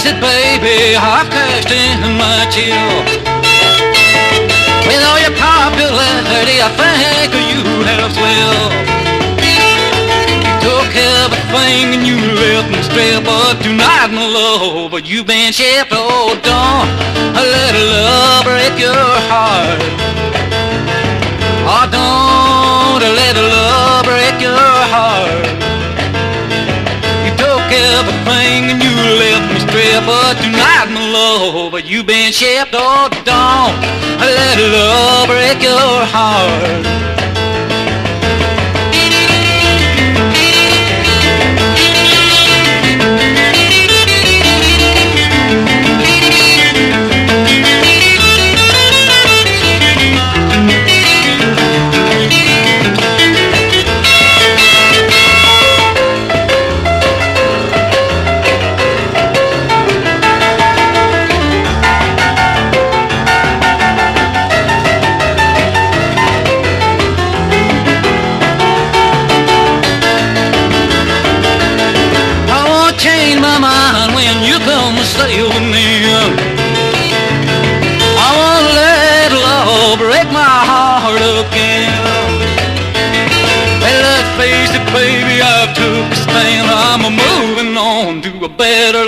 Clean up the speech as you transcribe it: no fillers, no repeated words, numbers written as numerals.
it, baby, I've cashed in my chill. With all your popularity, I think you have swell. You took everything and you left me straight, but tonight, my love, you've been shipped. Oh, don't let love break your heart. Oh, don't let love break your heart. You took everything and you left me straight, but tonight, my love, you've been shipped. Oh, don't let love break your heart. Change my mind when you come to stay with me. I won't let love break my heart again. Hey, let's face it, baby, I took a stand. I'm moving on to a better